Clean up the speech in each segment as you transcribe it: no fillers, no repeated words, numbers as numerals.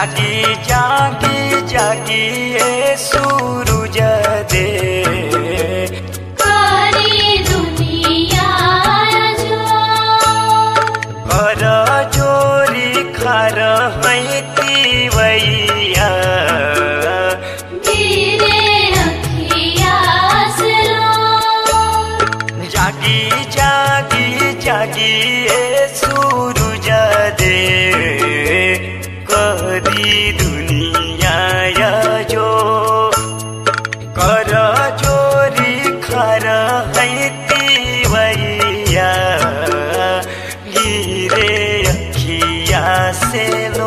जागी जागी जागी ए सूरज दे सारी दुनिया जो कर जोरी खार हैतिवैया गिरे अखिया से लो जागी जागी जागी ए सूरज दे कदी दुनिया जो कर जोरी खार हैतिवैया गिरे अखिया से लो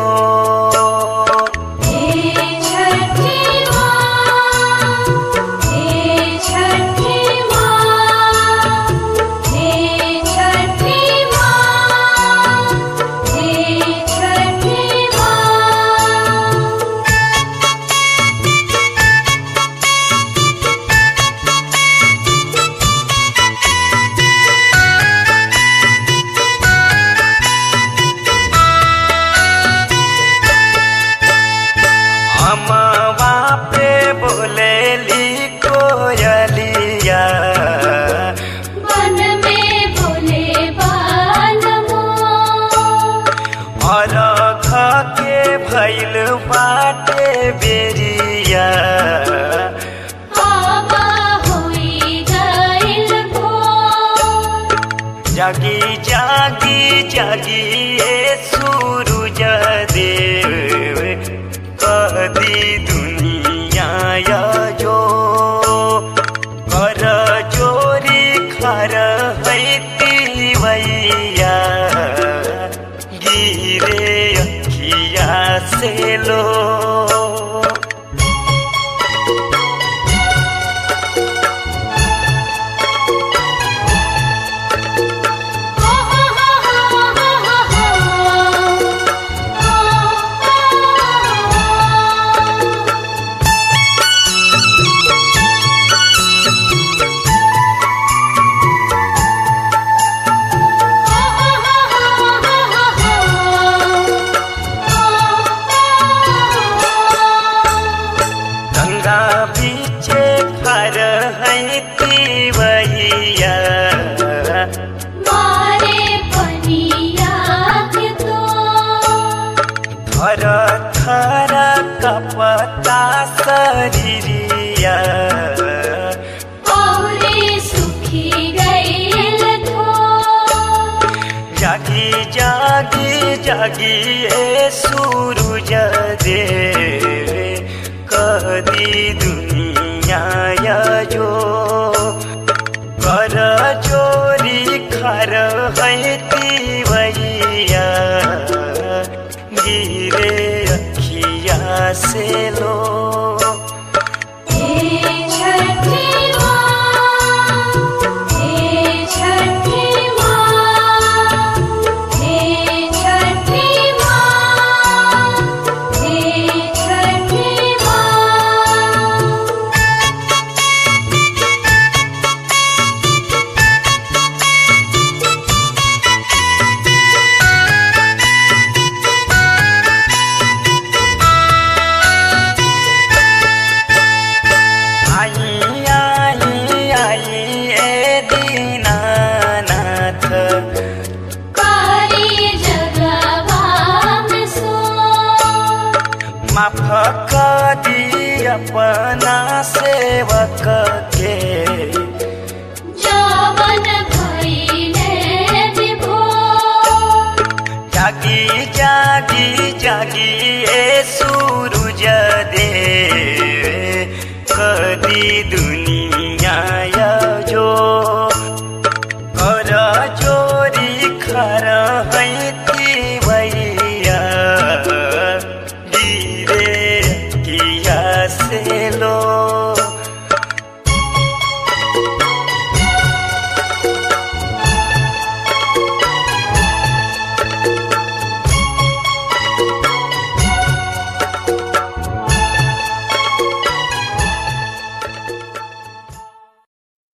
अमवा पे बोलेली कोयलिया वन में बोले बालमो और के भैल बाटे बेरिया हवा होई गइल भोर जागी जागी जागी ए सूरज देव कदी दुनिया जो कर जोरी खार हैतिवैया गिरे अखिया से लो गंगा पीछे खार हैतिवैया मारे पनिया के तो थर थर कपता शरीरिया औरे सुखी गइल थो जागी जागी जागी ए सूरज दे कदी दुनिया जो कर जोरी खार हैतिवैया गिरे अखिया से लो माफ कदी अपना सेवक के जवन भइले विभोर जागी जागी जागी ए सूरज दे कदी